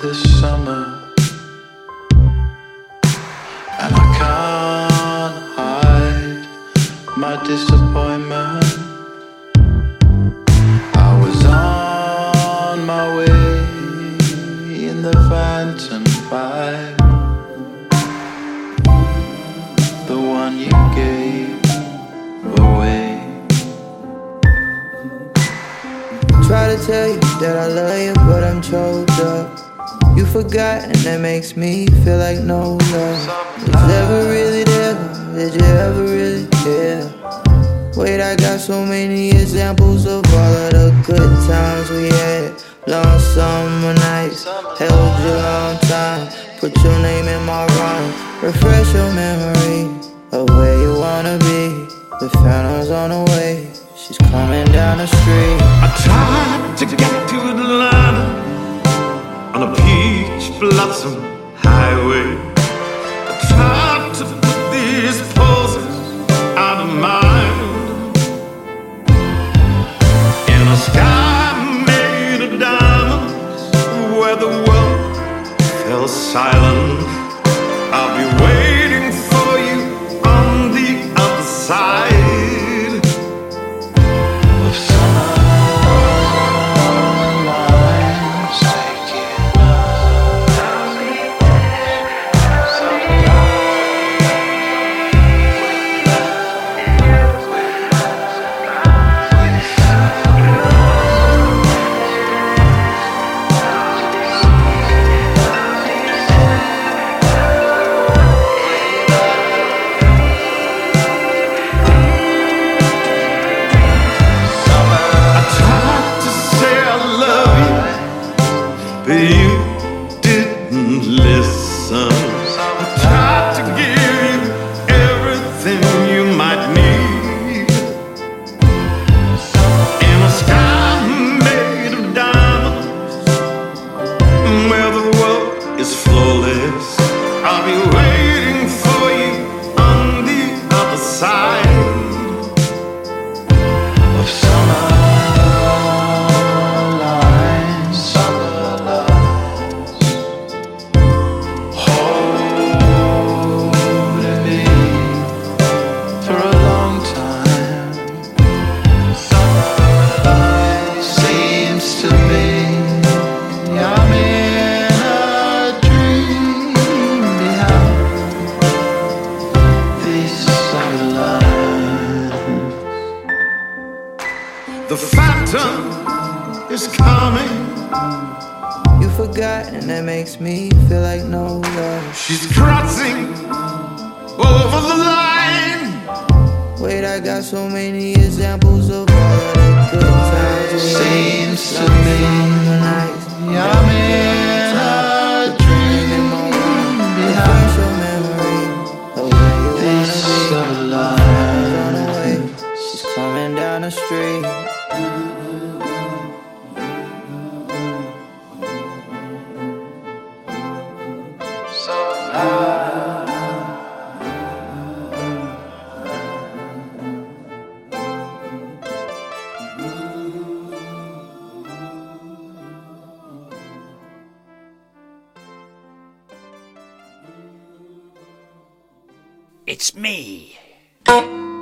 this summer, and I can't hide my disappointment. I was on my way in the Phantom 5, the one you gave away. Try to tell you that I love you, but I'm choked up. You forgot, and that makes me feel like no love was ever really there. Did you ever really care? Wait, I got so many examples of all of the good times we had. Long summer nights, held you a long time. Put your name in my rhyme. Refresh your memory of where you wanna be. The phantom's on the way, she's coming down the street. I tried to get to Atlanta on a peach blossom highway. I tried to put these poses out of mind in a sky made of diamonds where the world fell silent. I'll be waiting for you on the other side. But you didn't listen. I tried to give you everything you might need in a sky made of diamonds where the world is flawless. I'll be waiting for you on the other side of summer. The phantom is coming. You forgot, and that makes me feel like no love. She's crossing over the line. Wait, I got so many examples of all of the good times we had. Seems to me I'm in a dream behind your memory of where you this wanna be. line. On the way, she's coming down the street. It's me.